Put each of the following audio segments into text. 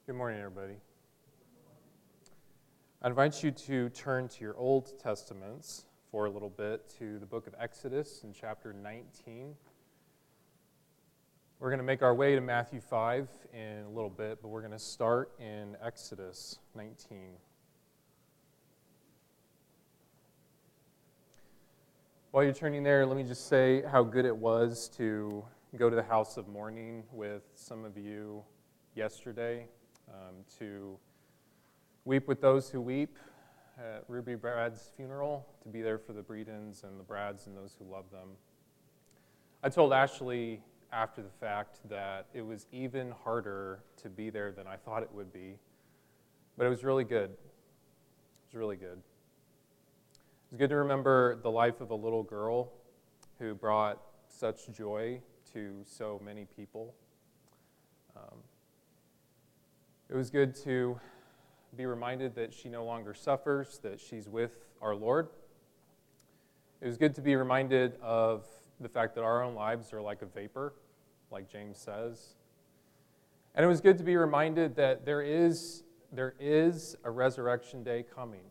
Good morning, everybody. I invite you to turn to your Old Testaments for a little bit to the book of Exodus in chapter 19. We're going to make our way to Matthew 5 in a little bit, but we're going to start in Exodus 19. While you're turning there, let me just say how good it was to go to the house of mourning with some of you yesterday. To weep with those who weep at Ruby Brad's funeral, to be there for the Bredens and the Brads and those who love them. I told Ashley after the fact that it was even harder to be there than I thought it would be, but it was really good. It was really good. It was good to remember the life of a little girl who brought such joy to so many people. It was good to be reminded that she no longer suffers, that she's with our Lord. It was good to be reminded of the fact that our own lives are like a vapor, like James says. And it was good to be reminded that there is a resurrection day coming.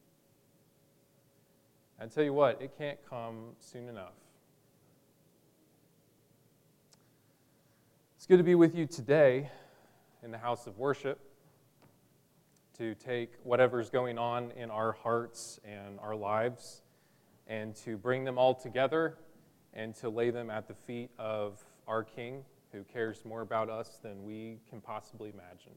And I tell you what, it can't come soon enough. It's good to be with you today in the house of worship, to take whatever's going on in our hearts and our lives and to bring them all together and to lay them at the feet of our King, who cares more about us than we can possibly imagine.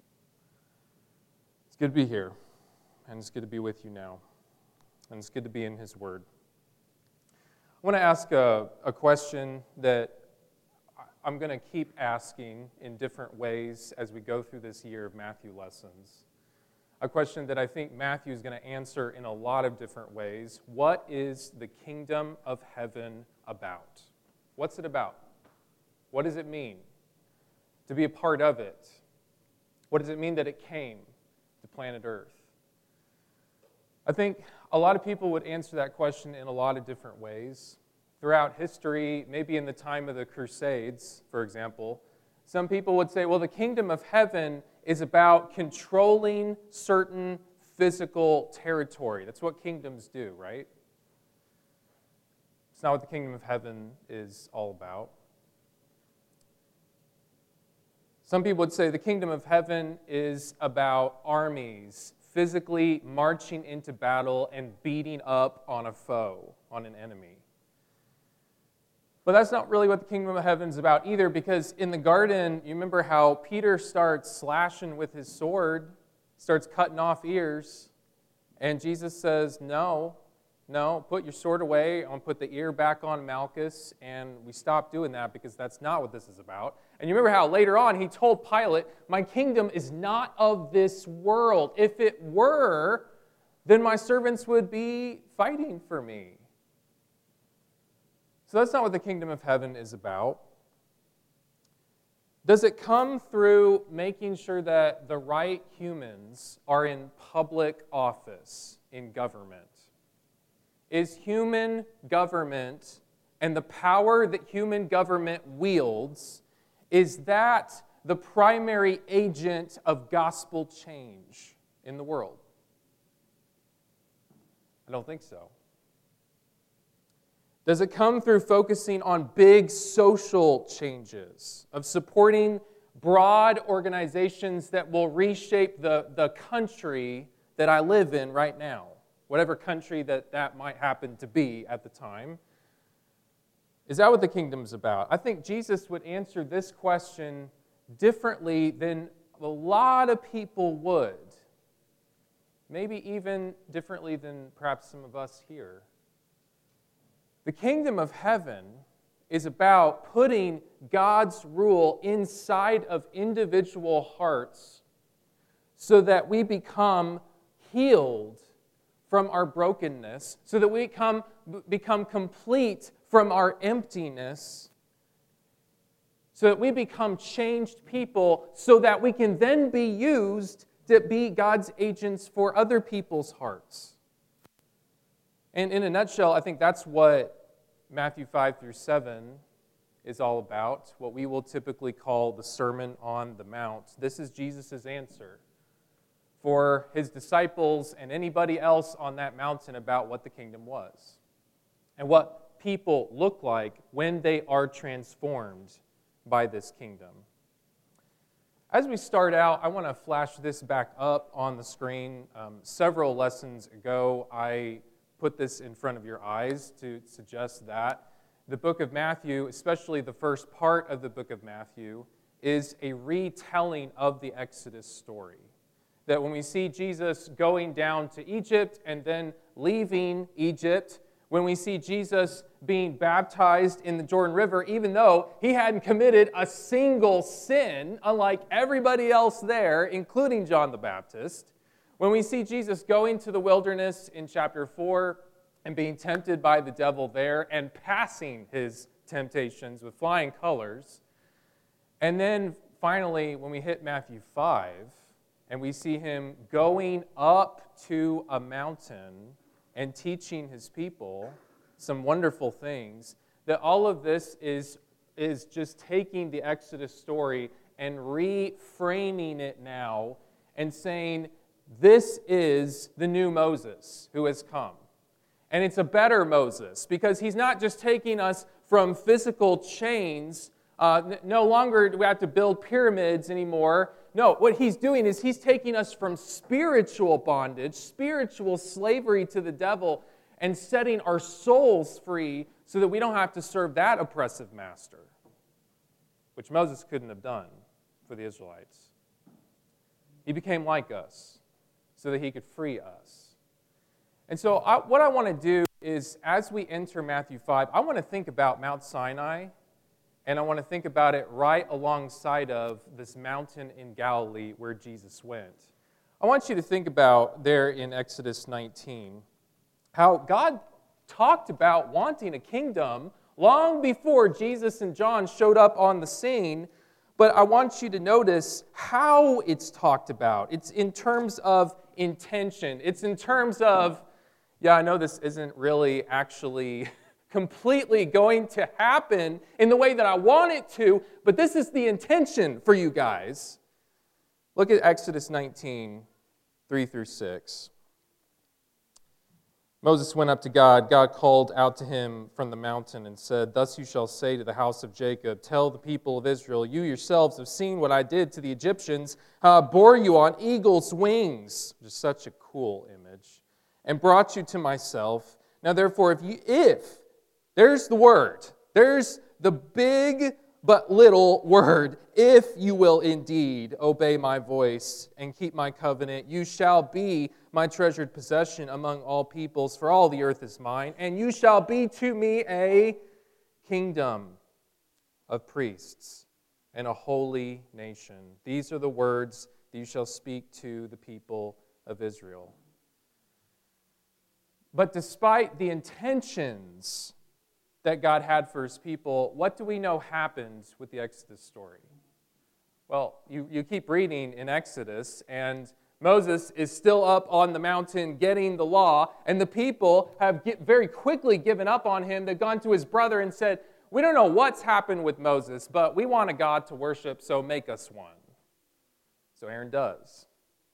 It's good to be here, and it's good to be with you now, and it's good to be in His Word. I want to ask a question that I'm going to keep asking in different ways as we go through this year of Matthew lessons. A question that I think Matthew is going to answer in a lot of different ways. What is the kingdom of heaven about? What's it about? What does it mean to be a part of it? What does it mean that it came to planet Earth? I think a lot of people would answer that question in a lot of different ways. Throughout history, maybe in the time of the Crusades, for example, some people would say, well, the kingdom of heaven is about controlling certain physical territory. That's what kingdoms do, right? It's not what the kingdom of heaven is all about. Some people would say the kingdom of heaven is about armies physically marching into battle and beating up on a foe, on an enemy. But that's not really what the kingdom of heaven is about either, because in the garden, you remember how Peter starts slashing with his sword, starts cutting off ears, and Jesus says, no, put your sword away, I'm going to put the ear back on Malchus, and we stop doing that because that's not what this is about. And you remember how later on he told Pilate, my kingdom is not of this world. If it were, then my servants would be fighting for me. So that's not what the kingdom of heaven is about. Does it come through making sure that the right humans are in public office in government? Is human government and the power that human government wields, is that the primary agent of gospel change in the world? I don't think so. Does it come through focusing on big social changes, of supporting broad organizations that will reshape the country that I live in right now, whatever country that might happen to be at the time? Is that what the kingdom's about? I think Jesus would answer this question differently than a lot of people would. Maybe even differently than perhaps some of us here. The kingdom of heaven is about putting God's rule inside of individual hearts so that we become healed from our brokenness, so that we become complete from our emptiness, so that we become changed people, so that we can then be used to be God's agents for other people's hearts. And in a nutshell, I think that's what Matthew 5 through 7 is all about, what we will typically call the Sermon on the Mount. This is Jesus' answer for his disciples and anybody else on that mountain about what the kingdom was and what people look like when they are transformed by this kingdom. As we start out, I want to flash this back up on the screen. Several lessons ago, I put this in front of your eyes to suggest that the book of Matthew, especially the first part of the book of Matthew, is a retelling of the Exodus story. That when we see Jesus going down to Egypt and then leaving Egypt, when we see Jesus being baptized in the Jordan River, even though he hadn't committed a single sin, unlike everybody else there, including John the Baptist, when we see Jesus going to the wilderness in chapter 4 and being tempted by the devil there and passing his temptations with flying colors, and then finally when we hit Matthew 5 and we see him going up to a mountain and teaching his people some wonderful things, that all of this is just taking the Exodus story and reframing it now and saying, this is the new Moses who has come. And it's a better Moses, because he's not just taking us from physical chains. No longer do we have to build pyramids anymore. No, what he's doing is he's taking us from spiritual bondage, spiritual slavery to the devil, and setting our souls free so that we don't have to serve that oppressive master, which Moses couldn't have done for the Israelites. He became like us so that he could free us. And so what I want to do is, as we enter Matthew 5, I want to think about Mount Sinai. And I want to think about it right alongside of this mountain in Galilee where Jesus went. I want you to think about there in Exodus 19 how God talked about wanting a kingdom long before Jesus and John showed up on the scene. But I want you to notice how it's talked about. It's in terms of intention. It's in terms of, yeah, I know this isn't really actually completely going to happen in the way that I want it to, but this is the intention for you guys. Look at Exodus 19, 3 through 6. Moses went up to God. God called out to him from the mountain and said, "Thus you shall say to the house of Jacob, tell the people of Israel, you yourselves have seen what I did to the Egyptians, how I bore you on eagle's wings," which is such a cool image, "and brought you to myself. Now therefore, if there's the word. There's the big but little word. If you will indeed obey my voice and keep my covenant, you shall be my treasured possession among all peoples, for all the earth is mine, and you shall be to me a kingdom of priests and a holy nation. These are the words that you shall speak to the people of Israel." But despite the intentions that God had for his people, what do we know happened with the Exodus story? Well, you keep reading in Exodus, and Moses is still up on the mountain getting the law, and the people have very quickly given up on him. They've gone to his brother and said, "We don't know what's happened with Moses, but we want a God to worship, so make us one." So Aaron does.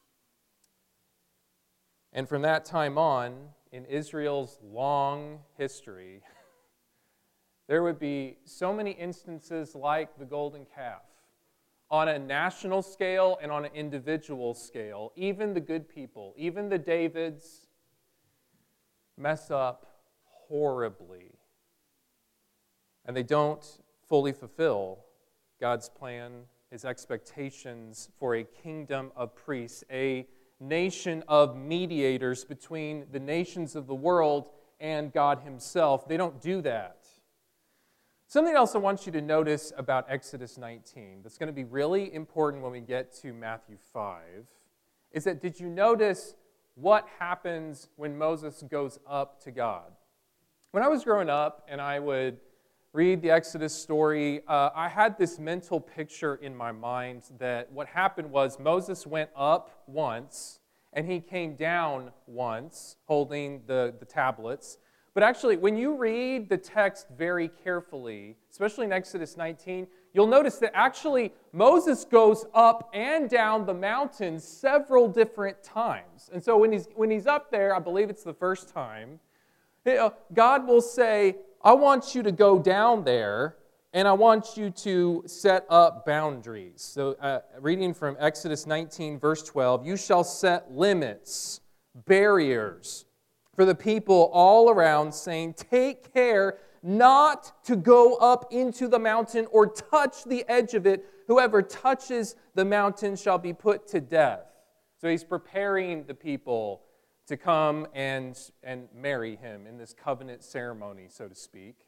And from that time on, in Israel's long history, there would be so many instances like the golden calf. On a national scale and on an individual scale, even the good people, even the Davids, mess up horribly. And they don't fully fulfill God's plan, his expectations for a kingdom of priests, a nation of mediators between the nations of the world and God himself. They don't do that. Something else I want you to notice about Exodus 19 that's going to be really important when we get to Matthew 5 is that, did you notice what happens when Moses goes up to God? When I was growing up and I would read the Exodus story, I had this mental picture in my mind that what happened was Moses went up once and he came down once holding the tablets. But actually, when you read the text very carefully, especially in Exodus 19, you'll notice that actually Moses goes up and down the mountain several different times. And so when he's up there, I believe it's the first time, God will say, I want you to go down there, and I want you to set up boundaries. So reading from Exodus 19, verse 12, you shall set limits, barriers, for the people all around, saying, take care not to go up into the mountain or touch the edge of it. Whoever touches the mountain shall be put to death. So he's preparing the people to come and marry him in this covenant ceremony, so to speak.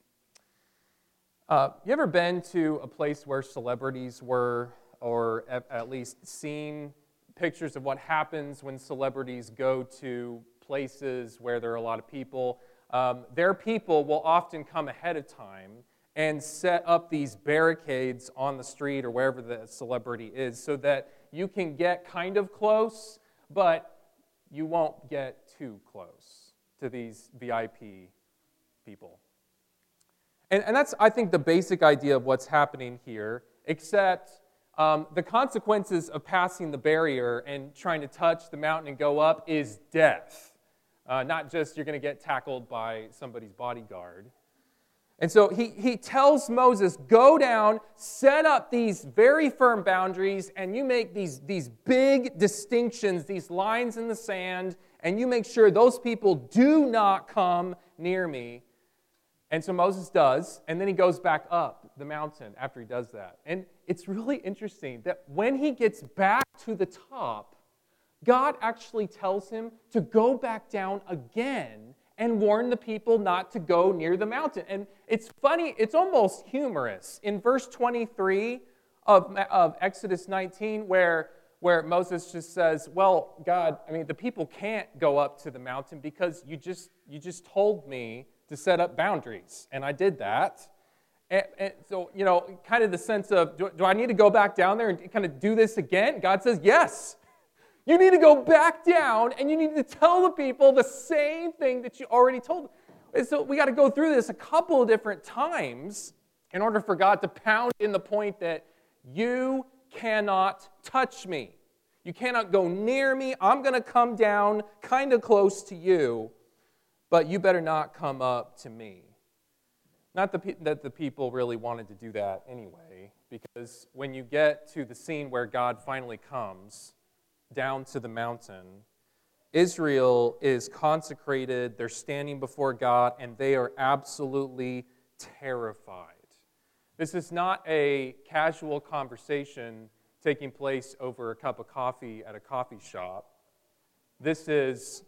You ever been to a place where celebrities were, or at least seen pictures of what happens when celebrities go to places where there are a lot of people? Their people will often come ahead of time and set up these barricades on the street or wherever the celebrity is so that you can get kind of close, but you won't get too close to these VIP people. And that's, I think, the basic idea of what's happening here, except the consequences of passing the barrier and trying to touch the mountain and go up is death. Not just you're going to get tackled by somebody's bodyguard. And so he tells Moses, go down, set up these very firm boundaries, and you make these big distinctions, these lines in the sand, and you make sure those people do not come near me. And so Moses does, and then he goes back up the mountain after he does that. And it's really interesting that when he gets back to the top, God actually tells him to go back down again and warn the people not to go near the mountain. And it's funny, it's almost humorous. In verse 23 of Exodus 19, where Moses just says, well, God, the people can't go up to the mountain because you just told me to set up boundaries, and I did that. And so, kind of the sense of, do I need to go back down there and kind of do this again? God says, yes. You need to go back down, and you need to tell the people the same thing that you already told them. And so we got to go through this a couple of different times in order for God to pound in the point that you cannot touch me. You cannot go near me. I'm going to come down kind of close to you, but you better not come up to me. Not that the people really wanted to do that anyway, because when you get to the scene where God finally comes down to the mountain, Israel is consecrated, they're standing before God, and they are absolutely terrified. This is not a casual conversation taking place over a cup of coffee at a coffee shop. This is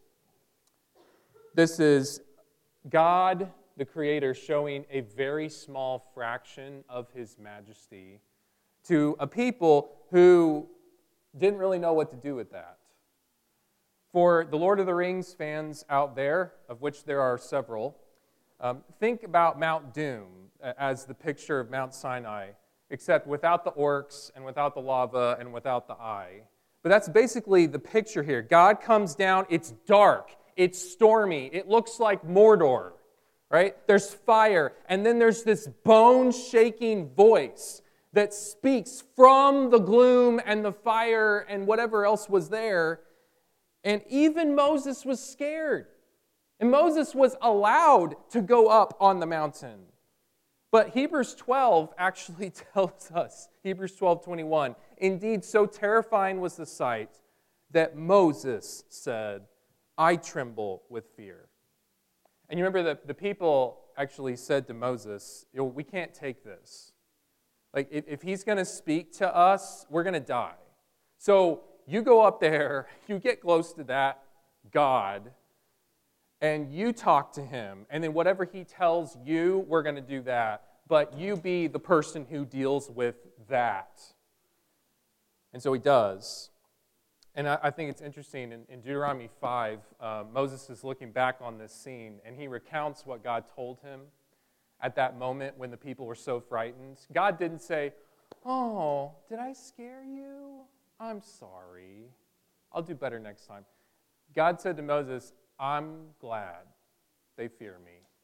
God, the Creator, showing a very small fraction of His majesty to a people who didn't really know what to do with that. For the Lord of the Rings fans out there, of which there are several, think about Mount Doom as the picture of Mount Sinai, except without the orcs and without the lava and without the eye. But that's basically the picture here. God comes down, it's dark, it's stormy, it looks like Mordor, right? There's fire, and then there's this bone-shaking voice that speaks from the gloom and the fire and whatever else was there. And even Moses was scared. And Moses was allowed to go up on the mountain. But Hebrews 12 actually tells us, Hebrews 12:21, indeed, so terrifying was the sight that Moses said, I tremble with fear. And you remember that the people actually said to Moses, we can't take this. Like, if he's going to speak to us, we're going to die. So you go up there, you get close to that God, and you talk to him, and then whatever he tells you, we're going to do that. But you be the person who deals with that. And so he does. And I think it's interesting, in Deuteronomy 5, Moses is looking back on this scene, and he recounts what God told him at that moment when the people were so frightened. God didn't say, oh, did I scare you? I'm sorry. I'll do better next time. God said to Moses, I'm glad they fear me.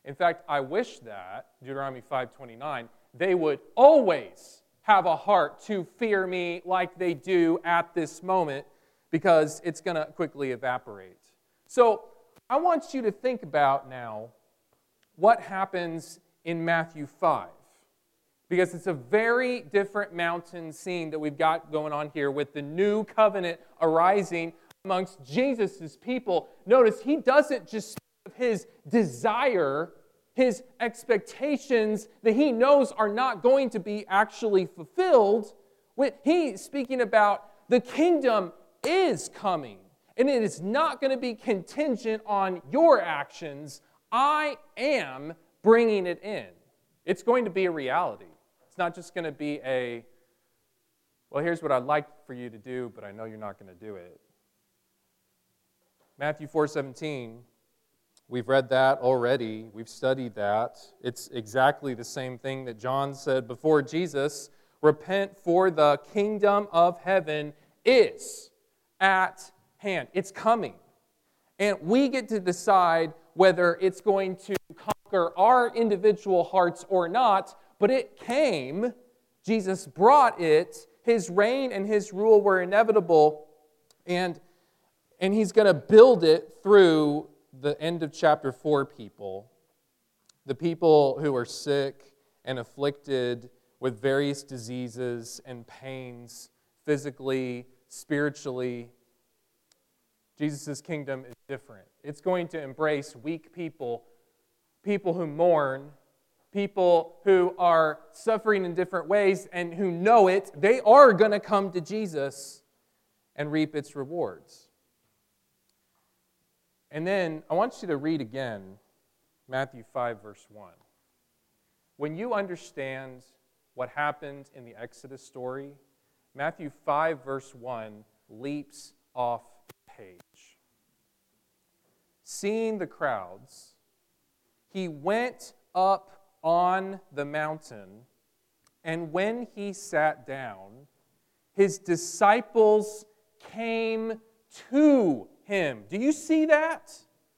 In fact, I wish that, Deuteronomy 5:29, they would always have a heart to fear me like they do at this moment, because it's going to quickly evaporate. So I want you to think about now what happens in Matthew 5. Because it's a very different mountain scene that we've got going on here with the new covenant arising amongst Jesus' people. Notice he doesn't just speak of his desire, his expectations that he knows are not going to be actually fulfilled. He's speaking about the kingdom is coming, and it is not going to be contingent on your actions. I am bringing it in. It's going to be a reality. It's not just going to be well, here's what I'd like for you to do, but I know you're not going to do it. Matthew 4:17, we've read that already. We've studied that. It's exactly the same thing that John said before Jesus. Repent, for the kingdom of heaven is at hand. It's coming. And we get to decide whether it's going to conquer our individual hearts or not, but it came. Jesus brought it. His reign and his rule were inevitable, and he's going to build it through the end of chapter 4 people, the people who are sick and afflicted with various diseases and pains, physically, spiritually. Jesus' kingdom is different. It's going to embrace weak people, people who mourn, people who are suffering in different ways and who know it. They are going to come to Jesus and reap its rewards. And then I want you to read again Matthew 5, verse 1. When you understand what happened in the Exodus story, Matthew 5, verse 1 leaps off the page. Seeing the crowds, he went up on the mountain, and when he sat down, his disciples came to him. Do you see that?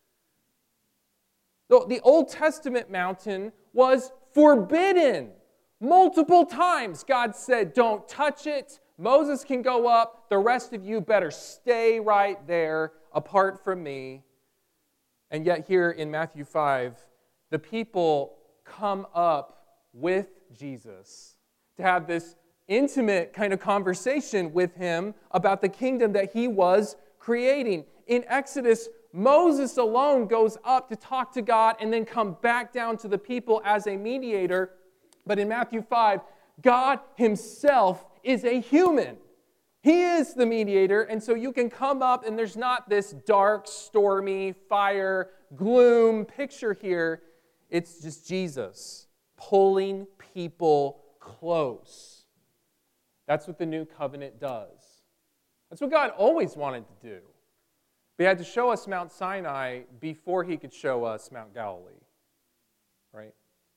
The Old Testament mountain was forbidden. Multiple times God said, don't touch it. Moses can go up. The rest of you better stay right there apart from me. And yet here in Matthew 5, the people come up with Jesus to have this intimate kind of conversation with him about the kingdom that he was creating. In Exodus, Moses alone goes up to talk to God and then come back down to the people as a mediator. But in Matthew 5, God himself is a human. He is the mediator, and so you can come up and there's not this dark, stormy, fire, gloom picture here. It's just Jesus pulling people close. That's what the new covenant does. That's what God always wanted to do. But he had to show us Mount Sinai before he could show us Mount Galilee. Right?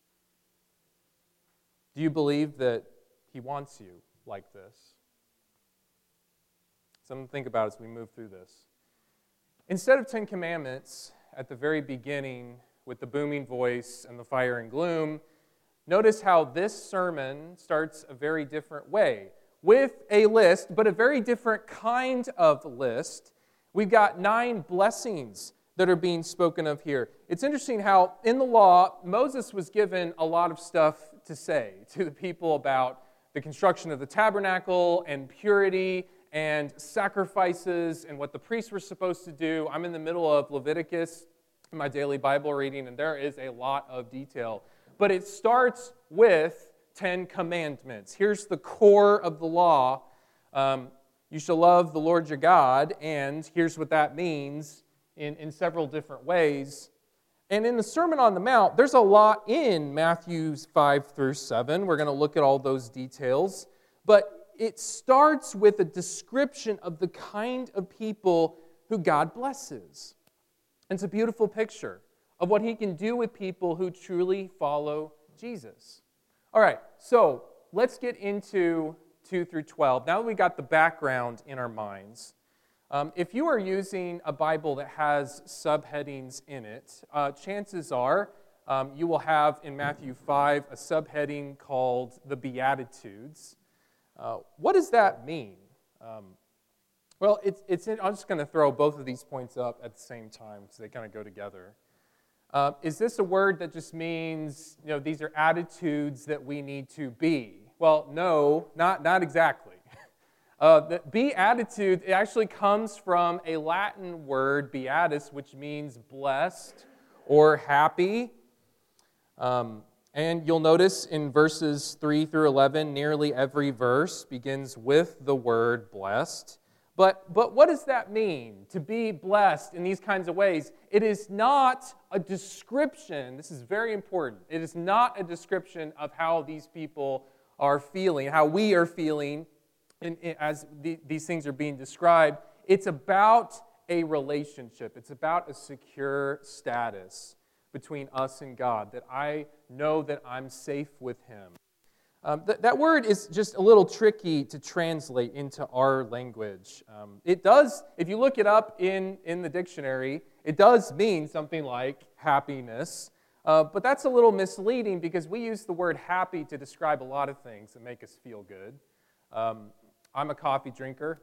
Do you believe that he wants you like this? Something to think about as we move through this. Instead of 10 Commandments at the very beginning with the booming voice and the fire and gloom, notice how this sermon starts a very different way. With a list, but a very different kind of list. We've got 9 blessings that are being spoken of here. It's interesting how in the law, Moses was given a lot of stuff to say to the people about the construction of the tabernacle and purity and sacrifices and what the priests were supposed to do. I'm in the middle of Leviticus in my daily Bible reading, and there is a lot of detail. But it starts with 10 commandments. Here's the core of the law. You shall love the Lord your God, and here's what that means in several different ways. And in the Sermon on the Mount, there's a lot in Matthew 5 through 7. We're going to look at all those details. But it starts with a description of the kind of people who God blesses. And it's a beautiful picture of what he can do with people who truly follow Jesus. All right, so let's get into 2 through 12. Now that we got the background in our minds, if you are using a Bible that has subheadings in it, chances are you will have in Matthew 5 a subheading called the Beatitudes. What does that mean? Well, I'm just going to throw both of these points up at the same time because they kind of go together. Is this a word that just means, these are attitudes that we need to be? Well, no, not exactly. The beatitude, it actually comes from a Latin word, beatus, which means blessed or happy. And you'll notice in verses 3 through 11, nearly every verse begins with the word blessed. But what does that mean, to be blessed in these kinds of ways? It is not a description, this is very important, it is not a description of how these people are feeling, how we are feeling as these things are being described. It's about a relationship. It's about a secure status between us and God, that I know that I'm safe with Him. That word is just a little tricky to translate into our language. It does, if you look it up in the dictionary, it does mean something like happiness, but that's a little misleading because we use the word happy to describe a lot of things that make us feel good. I'm a coffee drinker.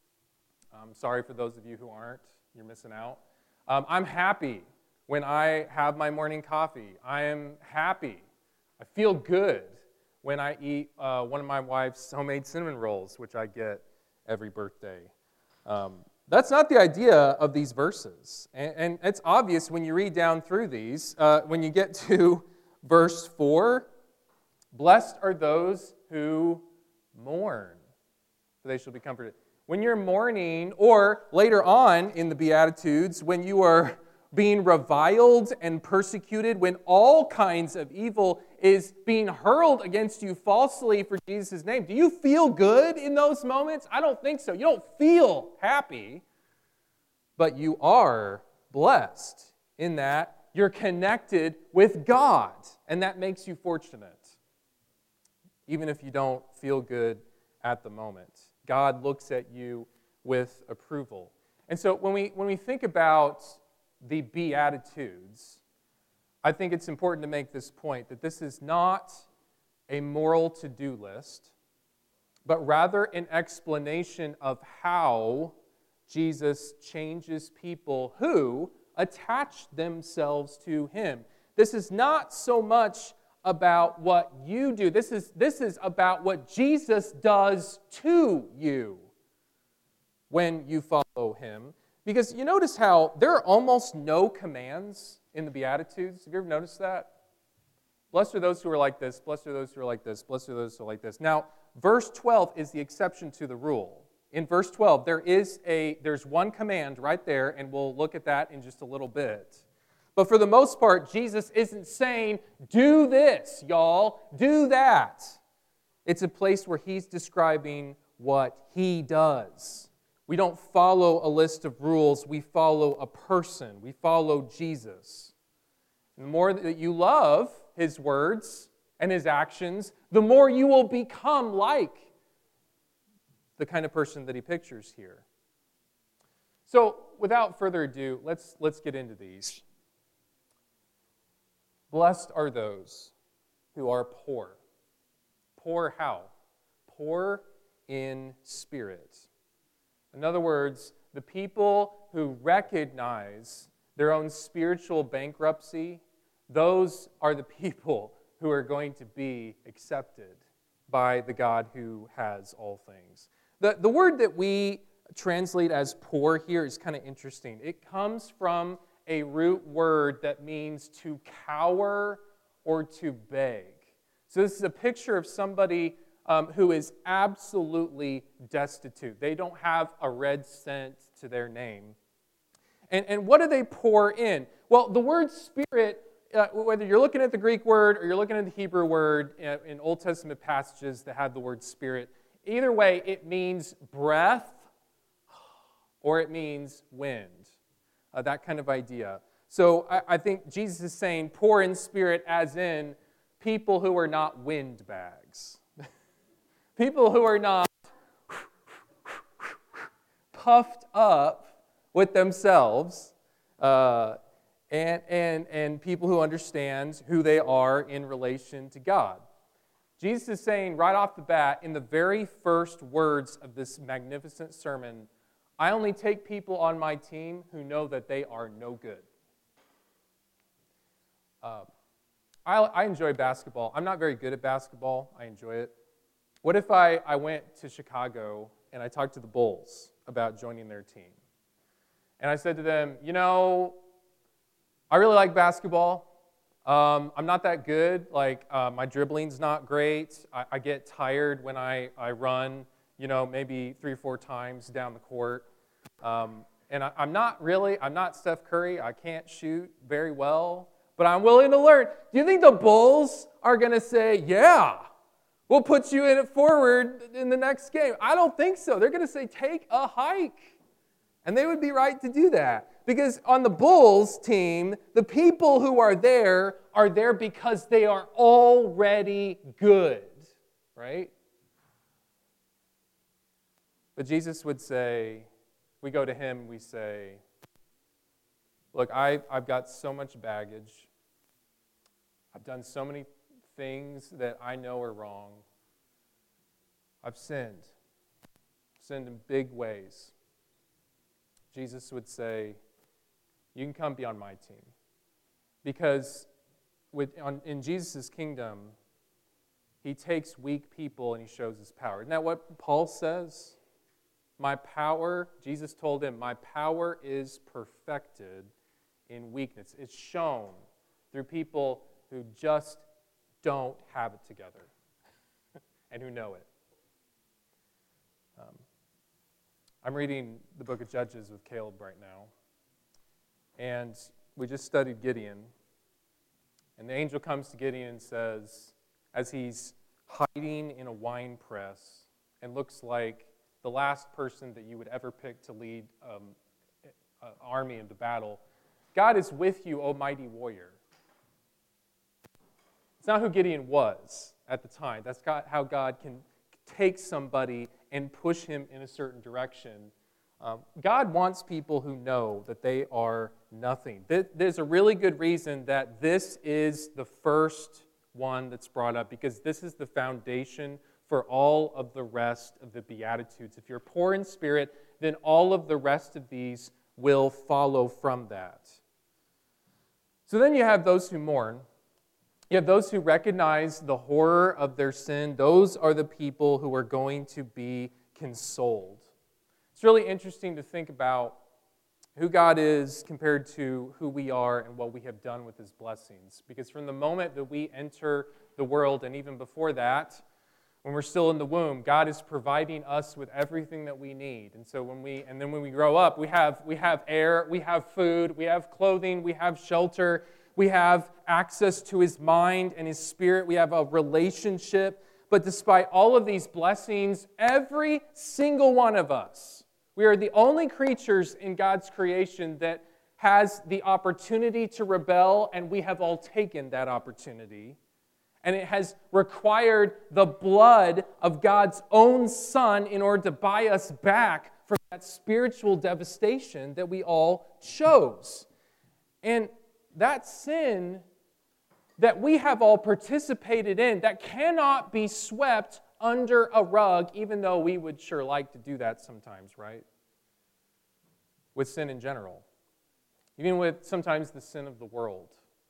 I'm sorry for those of you who aren't. You're missing out. I'm happy when I have my morning coffee. I am happy. I feel good when I eat one of my wife's homemade cinnamon rolls, which I get every birthday. That's not the idea of these verses. And it's obvious when you read down through these. When you get to verse 4, blessed are those who mourn, for they shall be comforted. When you're mourning, or later on in the Beatitudes, when you are being reviled and persecuted, when all kinds of evil is being hurled against you falsely for Jesus' name, do you feel good in those moments? I don't think so. You don't feel happy, but you are blessed in that you're connected with God, and that makes you fortunate, even if you don't feel good at the moment. God looks at you with approval. And so when we think about the Beatitudes, I think it's important to make this point, that this is not a moral to-do list, but rather an explanation of how Jesus changes people who attach themselves to Him. This is not so much about what you do. This is about what Jesus does to you when you follow Him. Because you notice how there are almost no commands in the Beatitudes. Have you ever noticed that? Blessed are those who are like this. Blessed are those who are like this. Blessed are those who are like this. Now, verse 12 is the exception to the rule. In verse 12, there's one command right there, and we'll look at that in just a little bit. But for the most part, Jesus isn't saying, do this, y'all, do that. It's a place where He's describing what He does. We don't follow a list of rules. We follow a person. We follow Jesus. And the more that you love His words and His actions, the more you will become like the kind of person that He pictures here. So, without further ado, let's get into these. Blessed are those who are poor. Poor how? Poor in spirit. In other words, the people who recognize their own spiritual bankruptcy, those are the people who are going to be accepted by the God who has all things. The word that we translate as poor here is kind of interesting. It comes from a root word that means to cower or to beg. So this is a picture of somebody who is absolutely destitute. They don't have a red cent to their name. And what do they pour in? Well, the word spirit, whether you're looking at the Greek word or you're looking at the Hebrew word in Old Testament passages that have the word spirit, either way, it means breath or it means wind. That kind of idea. So I think Jesus is saying poor in spirit as in people who are not windbags. People who are not puffed up with themselves. and people who understand who they are in relation to God. Jesus is saying right off the bat, in the very first words of this magnificent sermon, I only take people on my team who know that they are no good. I enjoy basketball. I'm not very good at basketball. I enjoy it. What if I went to Chicago and I talked to the Bulls about joining their team? And I said to them, I really like basketball. I'm not that good. My dribbling's not great. I get tired when I run, maybe 3 or 4 times down the court. And I'm not Steph Curry. I can't shoot very well, but I'm willing to learn. Do you think the Bulls are going to say, yeah, we'll put you in it forward in the next game? I don't think so. They're going to say, take a hike. And they would be right to do that. Because on the Bulls team, the people who are there because they are already good, right? But Jesus would say, we go to him, we say, look, I've got so much baggage. I've done so many things that I know are wrong. I've sinned in big ways. Jesus would say, you can come be on my team. Because in Jesus' kingdom, he takes weak people and he shows his power. Isn't that what Paul says? My power, Jesus told him, my power is perfected in weakness. It's shown through people who just don't have it together and who know it. I'm reading the book of Judges with Caleb right now. And we just studied Gideon. And the angel comes to Gideon and says, as he's hiding in a wine press and looks like the last person that you would ever pick to lead an army into battle, God is with you, O mighty warrior. It's not who Gideon was at the time. That's how God can take somebody and push him in a certain direction. God wants people who know that they are nothing. There's a really good reason that this is the first one that's brought up, because this is the foundation for all of the rest of the Beatitudes. If you're poor in spirit, then all of the rest of these will follow from that. So then you have those who mourn. You have those who recognize the horror of their sin. Those are the people who are going to be consoled. It's really interesting to think about who God is compared to who we are and what we have done with his blessings. Because from the moment that we enter the world, and even before that, when we're still in the womb, God is providing us with everything that we need. And so when we grow up, we have air, we have food, we have clothing, we have shelter, we have access to his mind and his spirit, we have a relationship. But despite all of these blessings, every single one of us, we are the only creatures in God's creation that has the opportunity to rebel, and we have all taken that opportunity. And it has required the blood of God's own Son in order to buy us back from that spiritual devastation that we all chose. And that sin that we have all participated in, that cannot be swept under a rug, even though we would sure like to do that sometimes, right? With sin in general. Even with sometimes the sin of the world.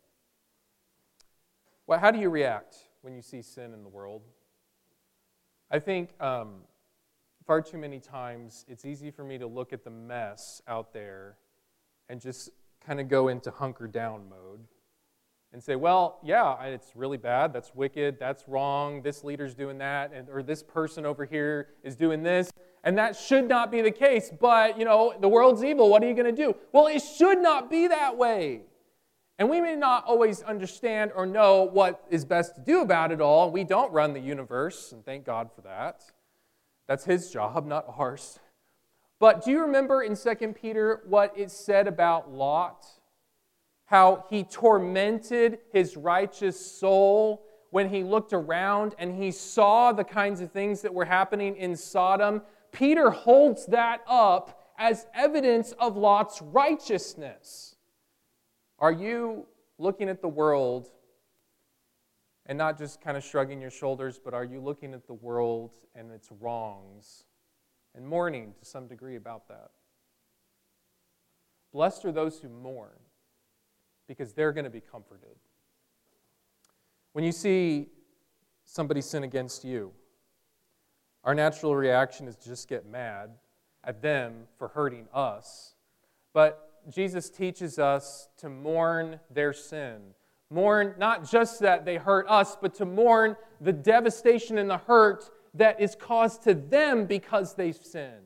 Well, how do you react when you see sin in the world? I think far too many times it's easy for me to look at the mess out there and just kind of go into hunker down mode and say, well, yeah, it's really bad, that's wicked, that's wrong, this leader's doing that, or this person over here is doing this, and that should not be the case, but, the world's evil, what are you going to do? Well, it should not be that way. And we may not always understand or know what is best to do about it all. We don't run the universe, and thank God for that. That's his job, not ours. But do you remember in 2 Peter what it said about Lot? How he tormented his righteous soul when he looked around and he saw the kinds of things that were happening in Sodom. Peter holds that up as evidence of Lot's righteousness. Are you looking at the world and not just kind of shrugging your shoulders, but are you looking at the world and its wrongs and mourning to some degree about that? Blessed are those who mourn, because they're going to be comforted. When you see somebody sin against you, our natural reaction is to just get mad at them for hurting us. But Jesus teaches us to mourn their sin. Mourn not just that they hurt us, but to mourn the devastation and the hurt that is caused to them because they've sinned.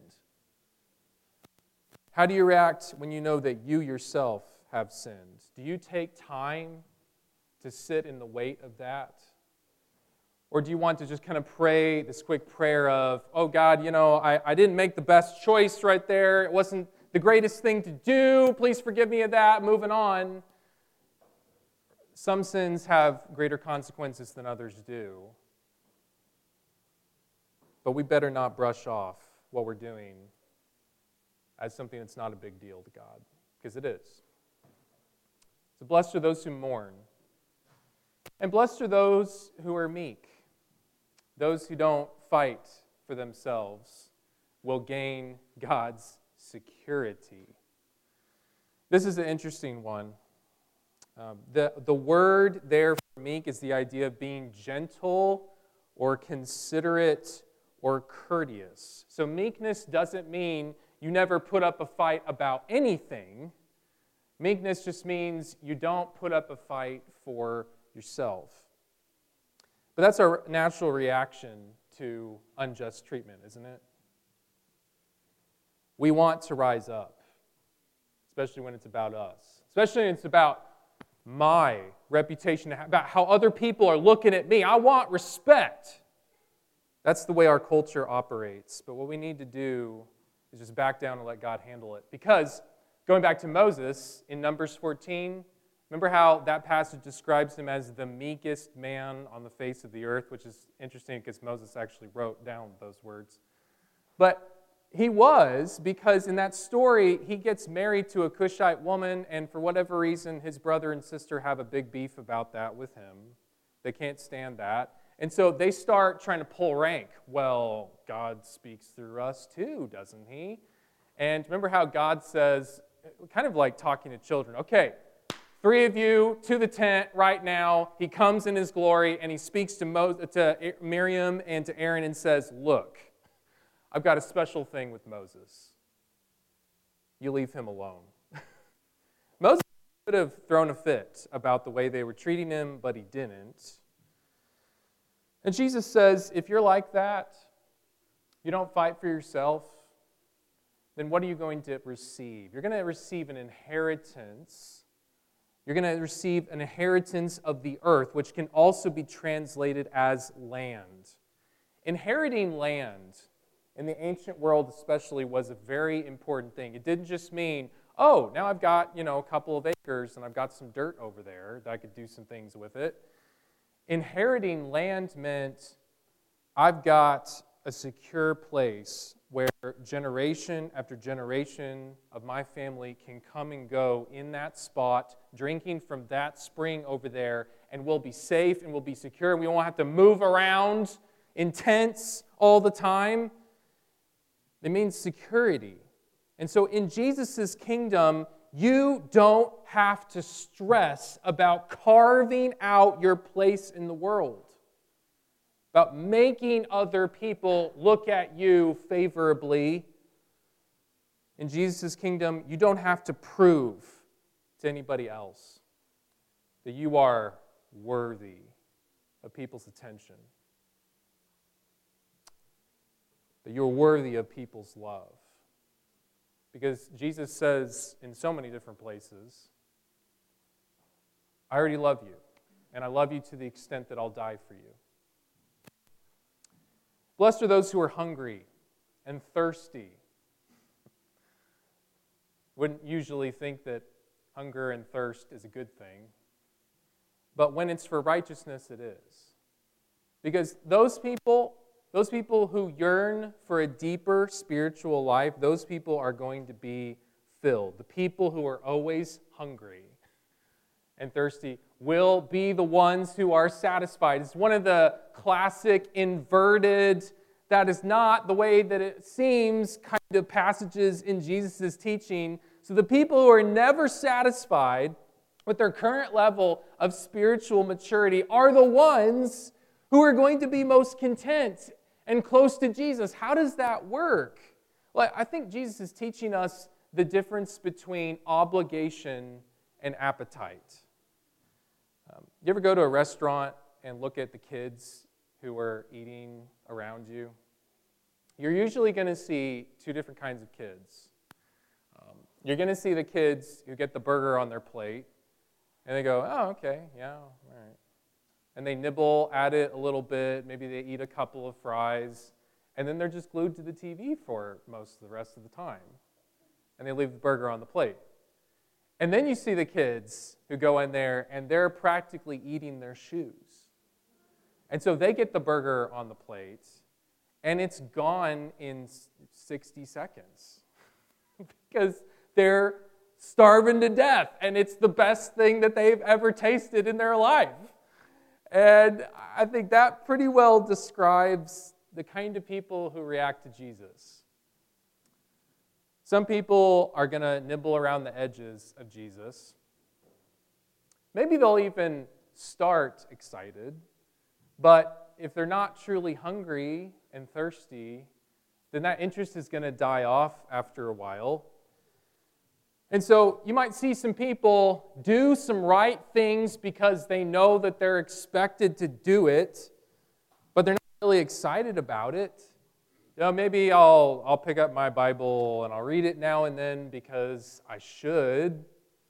How do you react when you know that you yourself have sinned? Do you take time to sit in the weight of that? Or do you want to just kind of pray this quick prayer of, oh God, I didn't make the best choice right there. It wasn't the greatest thing to do. Please forgive me of that. Moving on. Some sins have greater consequences than others do. But we better not brush off what we're doing as something that's not a big deal to God, because it is. So blessed are those who mourn. And blessed are those who are meek. Those who don't fight for themselves will gain God's security. This is an interesting one. The word there for meek is the idea of being gentle or considerate or courteous. So meekness doesn't mean you never put up a fight about anything. Meekness just means you don't put up a fight for yourself. But that's our natural reaction to unjust treatment, isn't it? We want to rise up, especially when it's about us, especially when it's about my reputation, about how other people are looking at me. I want respect. That's the way our culture operates. But what we need to do is just back down and let God handle it. Because, going back to Moses, in Numbers 14, remember how that passage describes him as the meekest man on the face of the earth, which is interesting because Moses actually wrote down those words. But he was, because in that story, he gets married to a Cushite woman, and for whatever reason, his brother and sister have a big beef about that with him. They can't stand that. And so they start trying to pull rank. Well, God speaks through us too, doesn't he? And remember how God says, kind of like talking to children, okay, 3 of you to the tent right now. He comes in his glory, and he speaks to Miriam and to Aaron and says, look, I've got a special thing with Moses. You leave him alone. Moses could have thrown a fit about the way they were treating him, but he didn't. And Jesus says, if you're like that, you don't fight for yourself, then what are you going to receive? You're going to receive an inheritance. You're going to receive an inheritance of the earth, which can also be translated as land. Inheriting land in the ancient world especially was a very important thing. It didn't just mean, oh, now I've got, a couple of acres and I've got some dirt over there that I could do some things with it. Inheriting land meant I've got a secure place where generation after generation of my family can come and go in that spot, drinking from that spring over there, and we'll be safe and we'll be secure, and we won't have to move around in tents all the time. It means security. And so in Jesus' kingdom, you don't have to stress about carving out your place in the world, about making other people look at you favorably. In Jesus' kingdom, you don't have to prove to anybody else that you are worthy of people's attention, that you're worthy of people's love. Because Jesus says in so many different places, I already love you, and I love you to the extent that I'll die for you. Blessed are those who are hungry and thirsty. Wouldn't usually think that hunger and thirst is a good thing, but when it's for righteousness, it is. Because those people who yearn for a deeper spiritual life, those people are going to be filled. The people who are always hungry and thirsty will be the ones who are satisfied. It's one of the classic inverted, that is not the way that it seems, kind of passages in Jesus' teaching. So the people who are never satisfied with their current level of spiritual maturity are the ones who are going to be most content and close to Jesus. How does that work? Well, I think Jesus is teaching us the difference between obligation and appetite. You ever go to a restaurant and look at the kids who are eating around you? You're usually going to see two different kinds of kids. You're going to see the kids who get the burger on their plate, and they go, oh, okay, yeah, all right. And they nibble at it a little bit, maybe they eat a couple of fries, and then they're just glued to the TV for most of the rest of the time. And they leave the burger on the plate. And then you see the kids who go in there, and they're practically eating their shoes. And so they get the burger on the plate, and it's gone in 60 seconds because they're starving to death, and it's the best thing that they've ever tasted in their life. And I think that pretty well describes the kind of people who react to Jesus. Some people are going to nibble around the edges of Jesus. Maybe they'll even start excited, but if they're not truly hungry and thirsty, then that interest is going to die off after a while. And so you might see some people do some right things because they know that they're expected to do it, but they're not really excited about it. Maybe I'll pick up my Bible and I'll read it now and then because I should.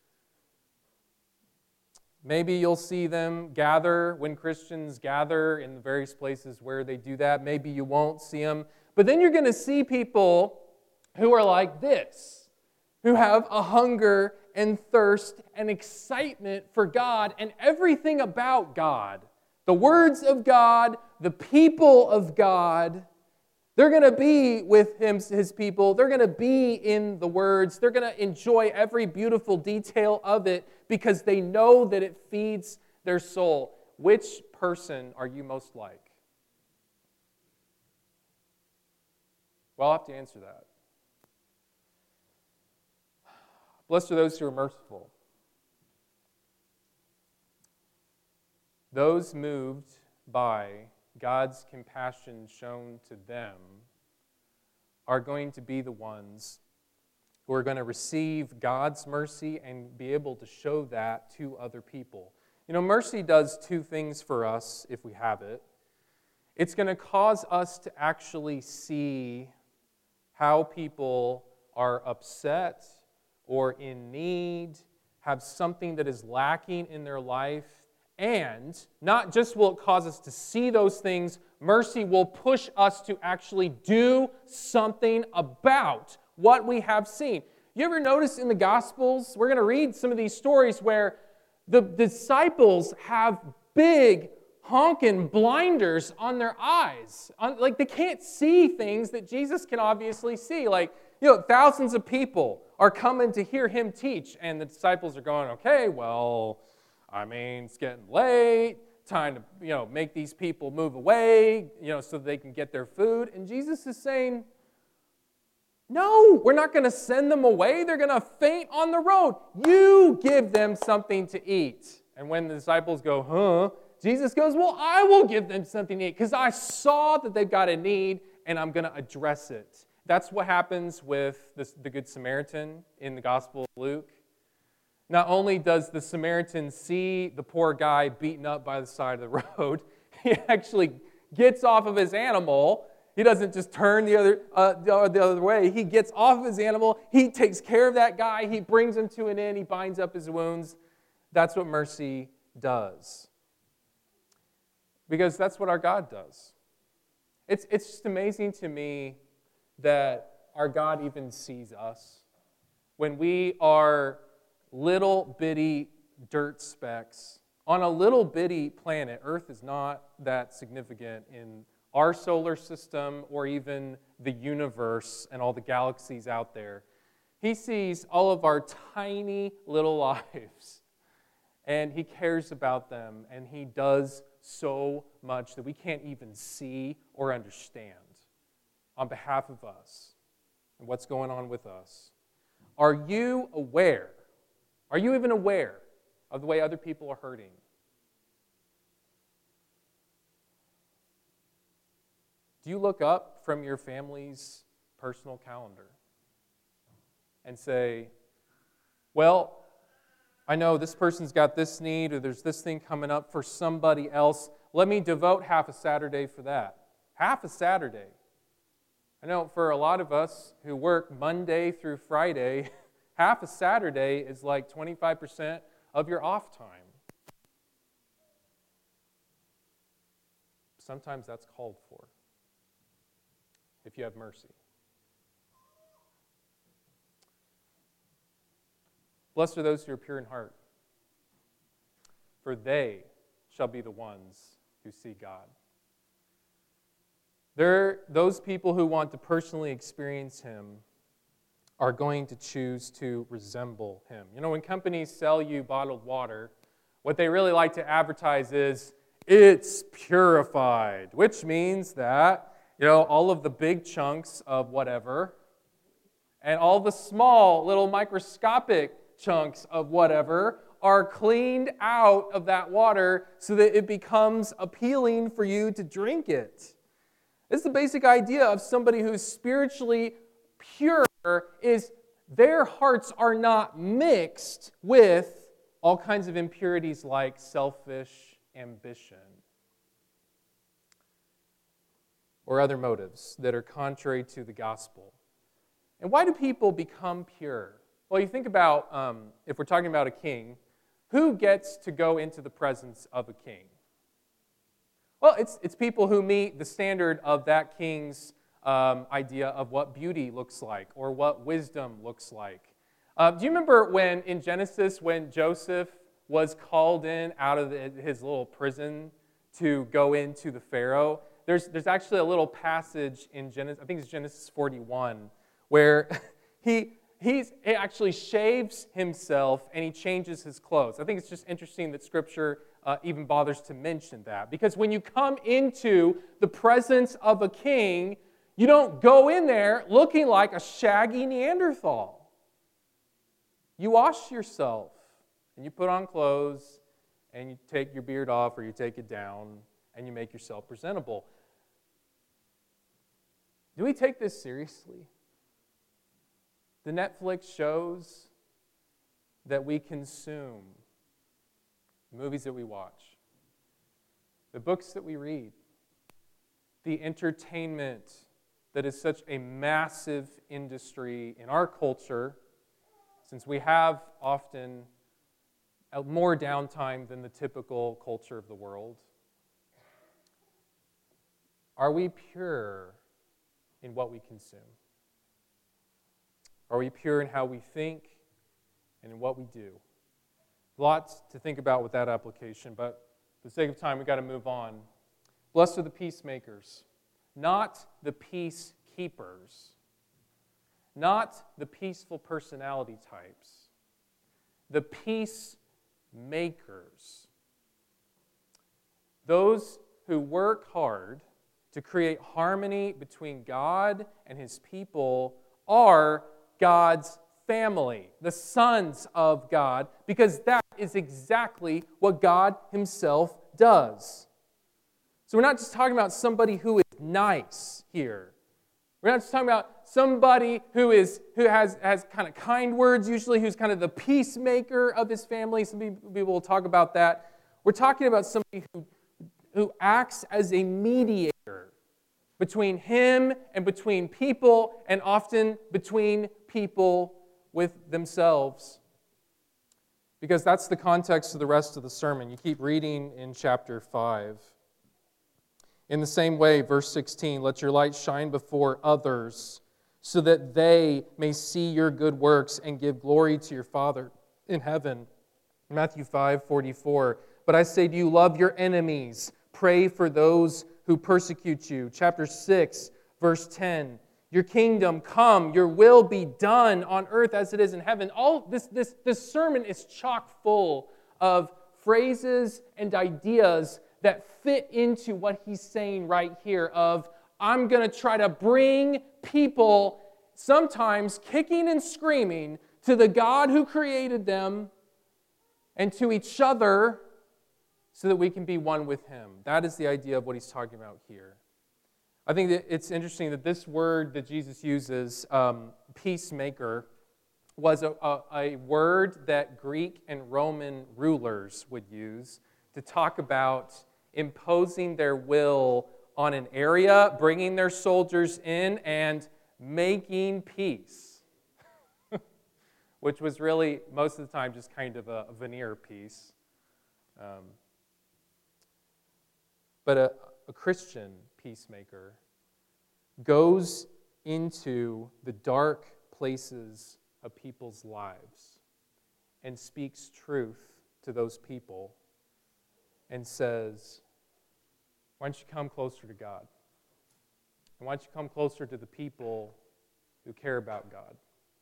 Maybe you'll see them gather when Christians gather in the various places where they do that. Maybe you won't see them. But then you're going to see people who are like this, who have a hunger and thirst and excitement for God and everything about God. The words of God, the people of God. They're going to be with his people. They're going to be in the words. They're going to enjoy every beautiful detail of it because they know that it feeds their soul. Which person are you most like? Well, I'll have to answer that. Blessed are those who are merciful. Those moved by God's compassion shown to them are going to be the ones who are going to receive God's mercy and be able to show that to other people. Mercy does two things for us if we have it. It's going to cause us to actually see how people are upset or in need, have something that is lacking in their life. And not just will it cause us to see those things, mercy will push us to actually do something about what we have seen. You ever notice in the Gospels, we're going to read some of these stories where the disciples have big honking blinders on their eyes. Like they can't see things that Jesus can obviously see. Thousands of people are coming to hear him teach, and the disciples are going, okay, well, it's getting late, time to, make these people move away, so they can get their food. And Jesus is saying, no, we're not going to send them away. They're going to faint on the road. You give them something to eat. And when the disciples go, huh? Jesus goes, well, I will give them something to eat because I saw that they've got a need and I'm going to address it. That's what happens with the Good Samaritan in the Gospel of Luke. Not only does the Samaritan see the poor guy beaten up by the side of the road, he actually gets off of his animal. He doesn't just turn the other way. He gets off of his animal. He takes care of that guy. He brings him to an inn. He binds up his wounds. That's what mercy does. Because that's what our God does. It's just amazing to me that our God even sees us when we are little bitty dirt specks on a little bitty planet. Earth is not that significant in our solar system or even the universe and all the galaxies out there. He sees all of our tiny little lives. and He cares about them, and He does so much that we can't even see or understand on behalf of us and what's going on with us. Are you aware? Are you even aware of the way other people are hurting? Do you look up from your family's personal calendar and say, well, I know this person's got this need, or there's this thing coming up for somebody else. Let me devote half a Saturday for that. Half a Saturday. I know for a lot of us who work Monday through Friday, half a Saturday is like 25% of your off time. Sometimes that's called for, if you have mercy. Blessed are those who are pure in heart, for they shall be the ones who see God. Those people who want to personally experience Him are going to choose to resemble Him. You know, when companies sell you bottled water, what they really like to advertise is, it's purified, which means that, you know, all of the big chunks of whatever and all the small little microscopic chunks of whatever are cleaned out of that water so that it becomes appealing for you to drink it. It's the basic idea of somebody who's spiritually pure is their hearts are not mixed with all kinds of impurities like selfish ambition or other motives that are contrary to the gospel. And why do people become pure? Well, you think about, if we're talking about a king, who gets to go into the presence of a king? Well, it's people who meet the standard of that king's idea of what beauty looks like or what wisdom looks like. Do you remember in Genesis, when Joseph was called in out of his little prison to go into the Pharaoh? There's actually a little passage in Genesis, I think it's Genesis 41, where he actually shaves himself and he changes his clothes. I think it's just interesting that Scripture even bothers to mention that. Because when you come into the presence of a king, you don't go in there looking like a shaggy Neanderthal. You wash yourself and you put on clothes and you take your beard off or you take it down and you make yourself presentable. Do we take this seriously? The Netflix shows that we consume, the movies that we watch, the books that we read, the entertainment that is such a massive industry in our culture, since we have often more downtime than the typical culture of the world. Are we pure in what we consume? Are we pure in how we think and in what we do? Lots to think about with that application, but for the sake of time, we've got to move on. Blessed are the peacemakers, not the peacekeepers, not the peaceful personality types, the peacemakers. Those who work hard to create harmony between God and His people are God's family, the sons of God, because that is exactly what God Himself does. So we're not just talking about somebody who is nice here. We're not just talking about somebody who has kind of kind words, usually who's kind of the peacemaker of his family. Some people will talk about that. We're talking about somebody who acts as a mediator between him and between people, and often between people with themselves. Because that's the context of the rest of the sermon. You keep reading in chapter 5. In the same way, verse 16, let your light shine before others so that they may see your good works and give glory to your Father in heaven. Matthew 5:44, but I say to you, love your enemies, pray for those who persecute you. Chapter 6, verse 10, your kingdom come, your will be done on earth as it is in heaven. All this sermon is chock full of phrases and ideas that fit into what he's saying right here of, I'm going to try to bring people, sometimes kicking and screaming, to the God who created them and to each other so that we can be one with him. That is the idea of what he's talking about here. I think that it's interesting that this word that Jesus uses, peacemaker, was a word that Greek and Roman rulers would use to talk about imposing their will on an area, bringing their soldiers in, and making peace, which was really, most of the time, just kind of a veneer peace. But a Christian peacemaker goes into the dark places of people's lives and speaks truth to those people and says, why don't you come closer to God? And why don't you come closer to the people who care about God?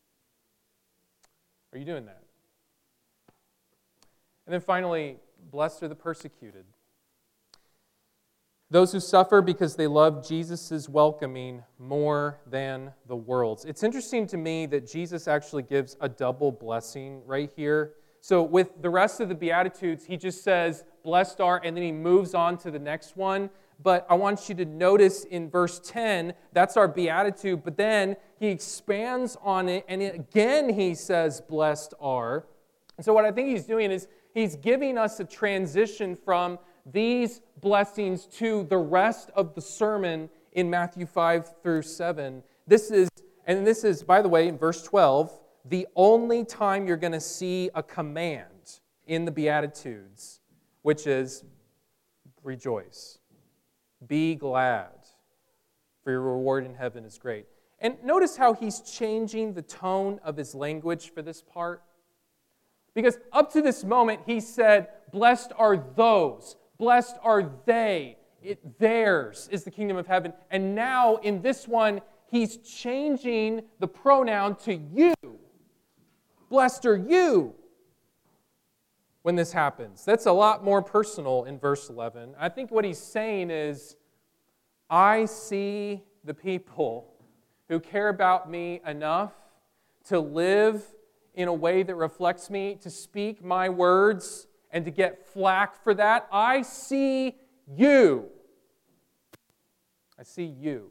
Are you doing that? And then finally, blessed are the persecuted. Those who suffer because they love Jesus' welcoming more than the world's. It's interesting to me that Jesus actually gives a double blessing right here. So with the rest of the Beatitudes, he just says, blessed are, and then he moves on to the next one. But I want you to notice in verse 10, that's our Beatitude, but then he expands on it, and again he says, blessed are. And so what I think he's doing is he's giving us a transition from these blessings to the rest of the sermon in Matthew 5 through 7. This is, by the way, in verse 12, the only time you're going to see a command in the Beatitudes, which is rejoice, be glad, for your reward in heaven is great. And notice how he's changing the tone of his language for this part. Because up to this moment, he said, blessed are those, blessed are they, theirs is the kingdom of heaven. And now in this one, he's changing the pronoun to you. Blessed are you when this happens. That's a lot more personal in verse 11. I think what he's saying is, I see the people who care about me enough to live in a way that reflects me, to speak my words, and to get flack for that. I see you. I see you.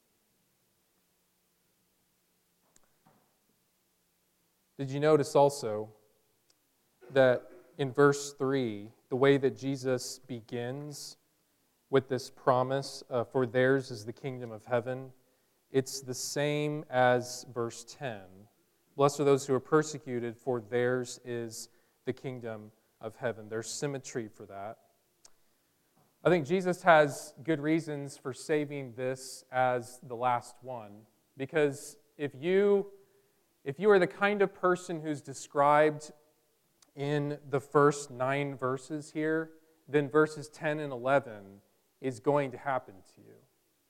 Did you notice also that in verse 3, the way that Jesus begins with this promise, for theirs is the kingdom of heaven, it's the same as verse 10. Blessed are those who are persecuted, for theirs is the kingdom of heaven. There's symmetry for that. I think Jesus has good reasons for saving this as the last one, because if you are the kind of person who's described in the first 9 verses here, then verses 10 and 11 is going to happen to you.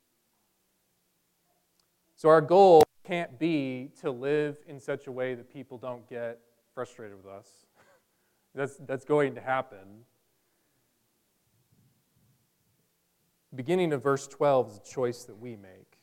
So our goal can't be to live in such a way that people don't get frustrated with us. That's going to happen. Beginning of verse 12 is a choice that we make.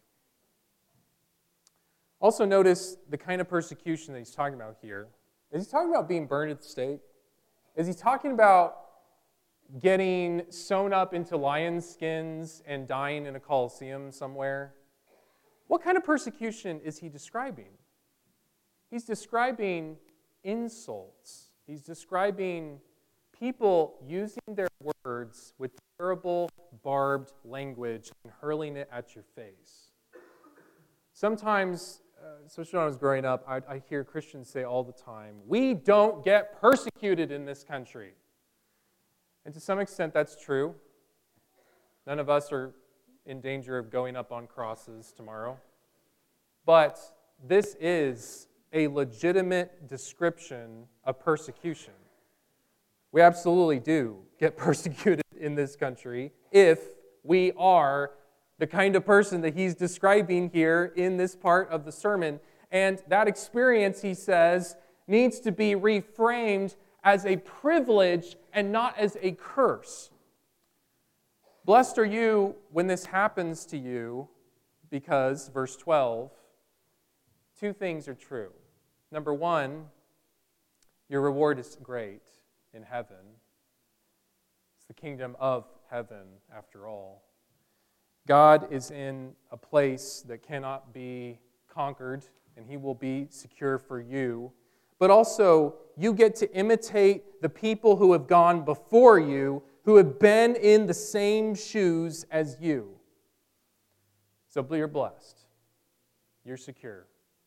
Also notice the kind of persecution that he's talking about here. Is he talking about being burned at the stake? Is he talking about getting sewn up into lion skins and dying in a coliseum somewhere? What kind of persecution is he describing? He's describing insults. He's describing people using their words with terrible, barbed language and hurling it at your face. Sometimes, especially when I was growing up, I hear Christians say all the time, we don't get persecuted in this country. And to some extent, that's true. None of us are in danger of going up on crosses tomorrow. But this is a legitimate description of persecution. We absolutely do get persecuted in this country if we are the kind of person that he's describing here in this part of the sermon. And that experience, he says, needs to be reframed as a privilege and not as a curse. Blessed are you when this happens to you, because, verse 12, two things are true. Number one, your reward is great in heaven. It's the kingdom of heaven, after all. God is in a place that cannot be conquered, and He will be secure for you. But also, you get to imitate the people who have gone before you, who have been in the same shoes as you. So you're blessed. You're secure.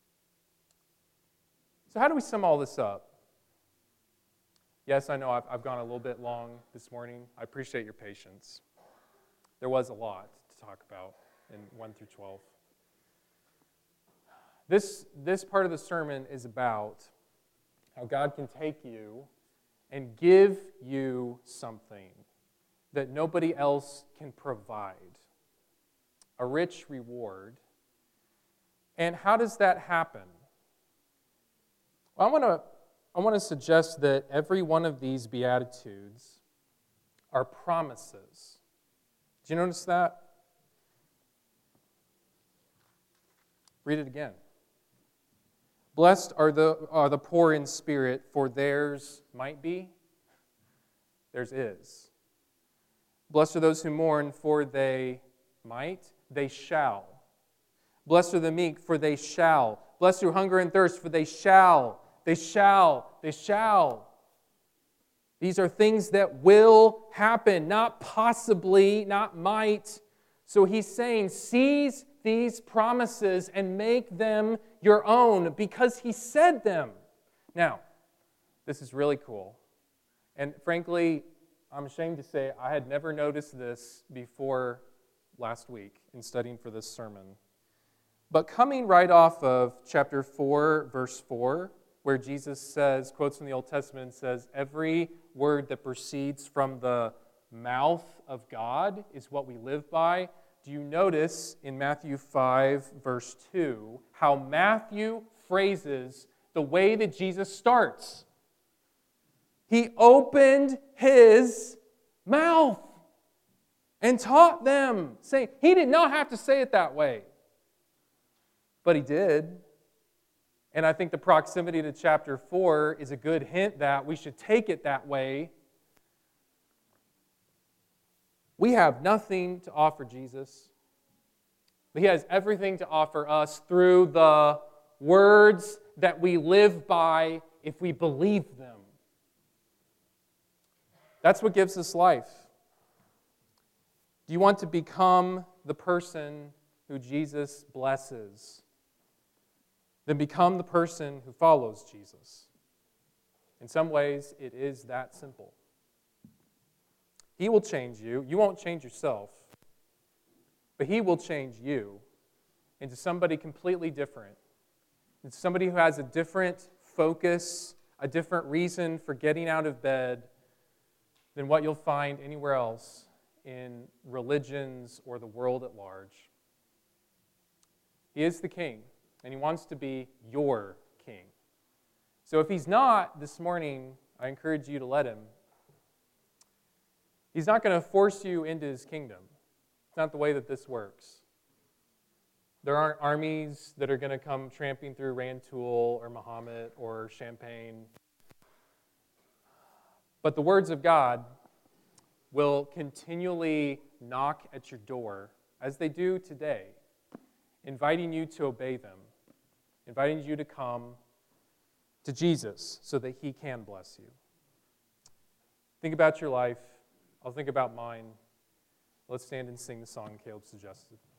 So how do we sum all this up? Yes, I know I've gone a little bit long this morning. I appreciate your patience. There was a lot to talk about in 1 through 12. This part of the sermon is about how God can take you and give you something that nobody else can provide. A rich reward. And how does that happen? Well, I want to suggest that every one of these Beatitudes are promises. Do you notice that? Read it again. Blessed are the poor in spirit, for theirs might be, theirs is. Blessed are those who mourn, for they shall. Blessed are the meek, for they shall. Blessed who hunger and thirst, for they shall. They shall. These are things that will happen, not possibly, not might. So he's saying, seize these promises and make them your own because he said them. Now, this is really cool. And frankly, I'm ashamed to say I had never noticed this before last week in studying for this sermon. But coming right off of chapter 4, verse 4, where Jesus says, quotes from the Old Testament and says, every word that proceeds from the mouth of God is what we live by. Do you notice in Matthew 5, verse 2, how Matthew phrases the way that Jesus starts? He opened his mouth and taught them, saying, he did not have to say it that way, but he did. And I think the proximity to chapter 4 is a good hint that we should take it that way. We have nothing to offer Jesus, but he has everything to offer us through the words that we live by if we believe them. That's what gives us life. Do you want to become the person who Jesus blesses? Then become the person who follows Jesus. In some ways, it is that simple. He will change you. You won't change yourself. But he will change you into somebody completely different. It's somebody who has a different focus, a different reason for getting out of bed than what you'll find anywhere else in religions or the world at large. He is the king, and he wants to be your king. So if he's not this morning, I encourage you to let him. He's not going to force you into his kingdom. It's not the way that this works. There aren't armies that are going to come tramping through Rantoul or Mahomet or Champaign. But the words of God will continually knock at your door, as they do today, inviting you to obey them, inviting you to come to Jesus so that he can bless you. Think about your life. I'll think about mine. Let's stand and sing the song Caleb suggested.